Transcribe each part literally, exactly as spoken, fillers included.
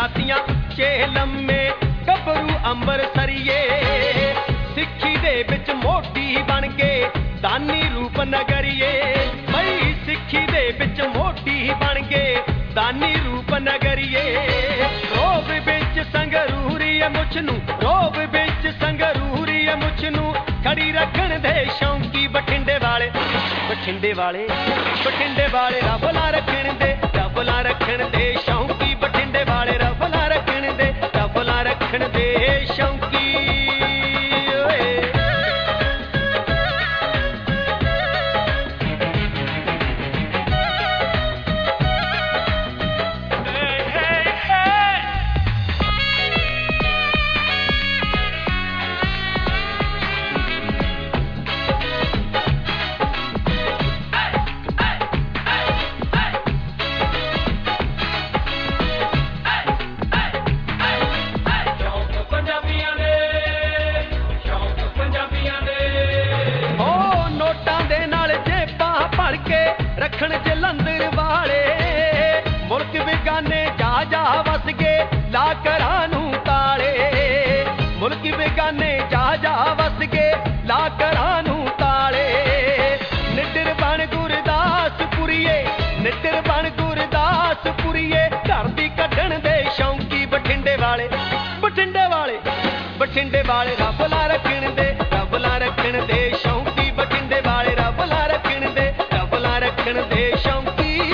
जातियां उच्चे लम्मे गभरू अंबरसरीए सिक्खी दे विच मोटी बन के दानी रूप नगरीए बई सिक्खी दे विच मोटी बन के दानी रूप नगरीए रोब विच संगरूरी मुछ नूं रोब विच संगरूरी मुछ नूं खड़ी रखण दे शौकी बठिंडे वाले बठिंडे वाले बठिंडे वाले रफला रखण दे रफला रखण दे शौकी बठिंडे वाले रफला रखण दे रफला रखण दे शौकी रखण जलंधर वाले मुल्क बेगाने जा जा वस गए ला घरां नूं ताले मुल्क बेगाने जा जा वस गए ला घरां नूं ताले निडर बन गुरदासपुरीए निडर बन गुरदासपुरीए घर दी कढण दे शौकी बठिंडे वाले बठिंडे वाले बठिंडे वाले रफला रखण दे रफला रखण दे शौकी बठिंडे वाले रफला रखण दे रफला रखण दे शौकी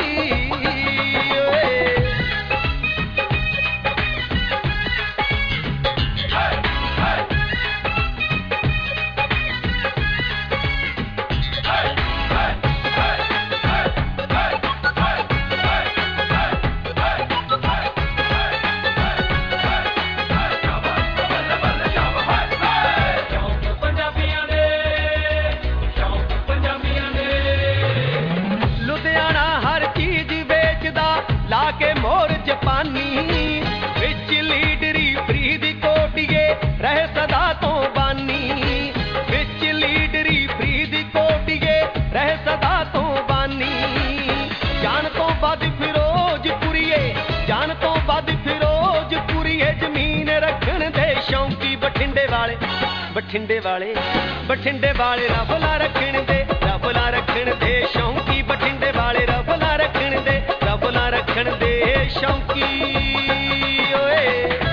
लाके मोर जापानी विच लीडरी फरीदकोटिए रहे सदा तो बानी विच लीडरी फरीदकोटिए रहे सदा तो बानी जान तो बद फिरोजपुरीए जान तो बद फिरोजपुरीए जमीन रखण दे शौकी बठिंडे वाले बठिंडे वाले बठिंडे वाले रफला रखण दे रफला रखण दे शौकी बठिंडे वाले रफला रखण दे रफला रखण दे शौकी ओए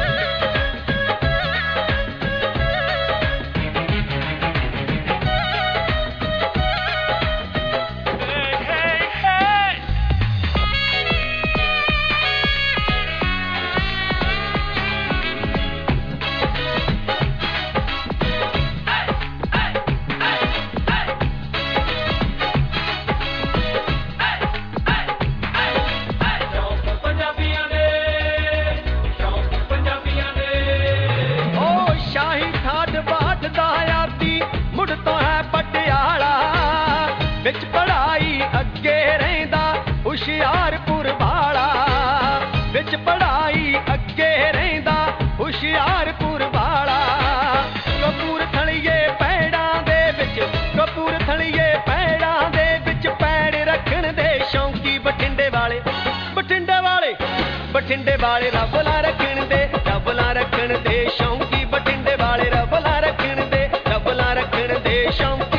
विच पढ़ाई अगे रहिंदा हुशियारपुर वाला विच पढ़ाई अगे रहिंदा हुशियारपुर वाला कपूरथलिए पैड़ां दे विच कपूरथलिए पैड़ां दे विच पैड़ रखण दे शौकी बठिंडे वाले बठिंडे वाले बठिंडे वाले रफला रखण दे रफला रखण दे शौकी बठिंडे वाले रफला रखण दे रफला रखण दे शौकी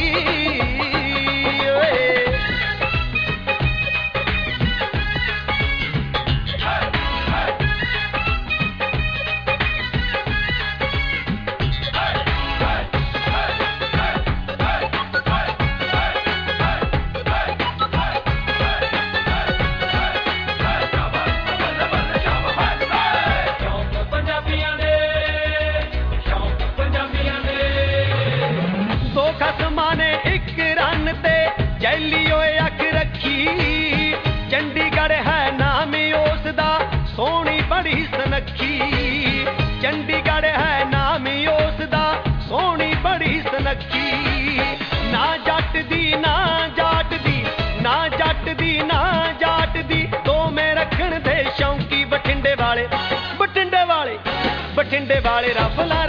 खसमाने एक रन ते जैलियो अख रखी चंडीगढ़ है नाम उसदा सोहनी बड़ी सनखी चंडीगढ़ है नाम उसदा सोहनी बड़ी सनखी ना जट दी ना जाट दी ना जट दी ना जाट दी दो में रखण दे शौकी बठिंडे वाले बठिंडे वाले बठिंडे वाले रफला